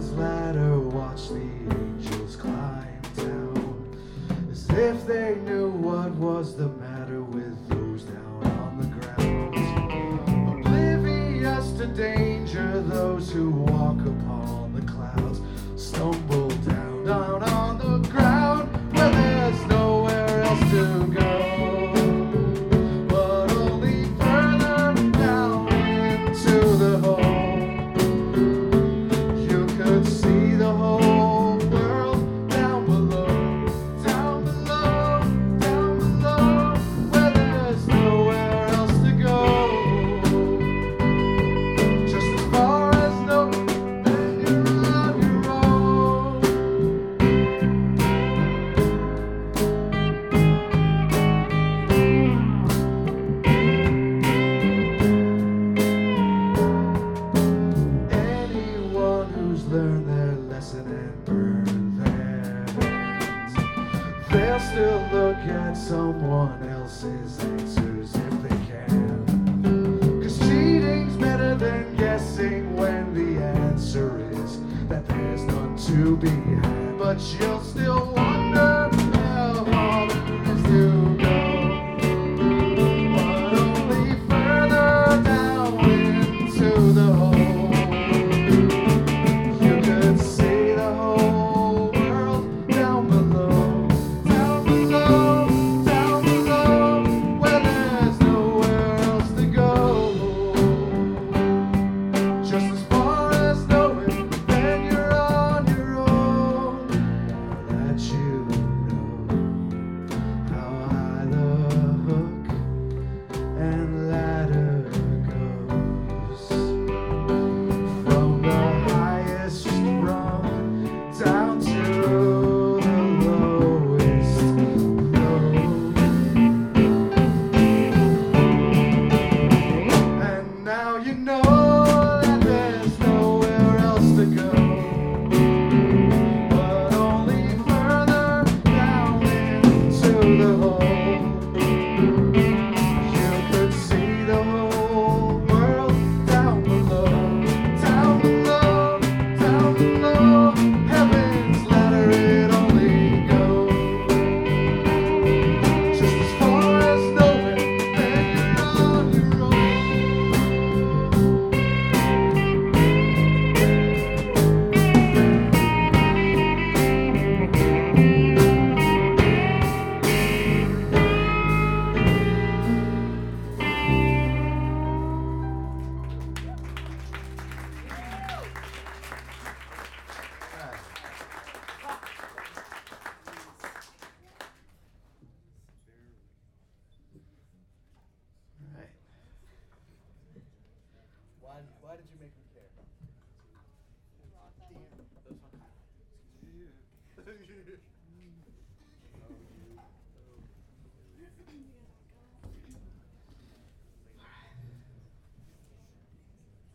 heaven's ladder, watch the angels climb down, as if they knew what was the matter with those down on the ground. Oblivious to danger, those who walk upon the clouds stumble down on the ground, where there's nowhere else to go. Learn their lesson and burn their hands, they'll still look at someone else's answers if they can. 'Cause cheating's better than guessing when the answer is that there's none to be had, but you'll still